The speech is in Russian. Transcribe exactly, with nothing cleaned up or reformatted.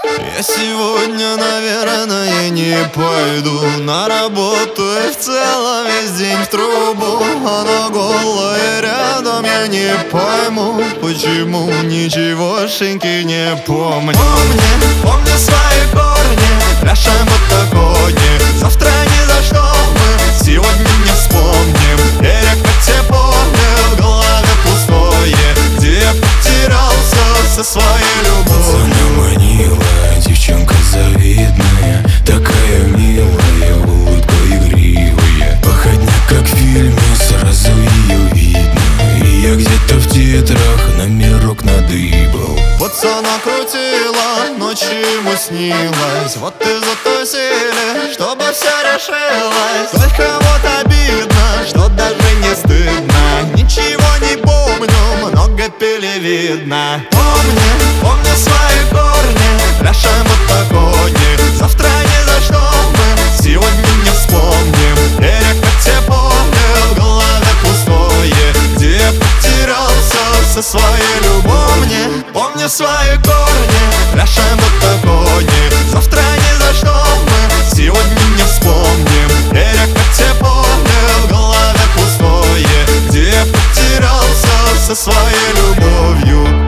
Я сегодня, наверное, не пойду на работу и в целом весь день в трубу. Она голая рядом, я не пойму, почему ничегошеньки не помню. Помни, помни свои корни, пляшем вот такой. Завтра ни за что мы сегодня не вспомним. Берег, как те помню, в голове пустое, где я потерялся со своей любовью. Пацана манила, девчонка завидная, такая милая, улыбка игривая. Походня, как в фильме, сразу ее видно. И я где-то в титрах номерок надыбал. Пацана крутила, ночью ему снилось, вот и затусили, чтобы все решилось. Только вот обидно, что даже не стыдно. Ничего не помню, много пили видно. Помни, помни свои корни, пляшем вот такой. Завтра ни за что мы сегодня не вспомним. Берег, как те помню, в голове пустое, где я потерялся со своей любовью. Помни, помни свои корни, пляшем вот такой. Завтра ни за что мы сегодня не вспомним. Берег, как те помню, в голове пустое, где я потерялся со своей любовью.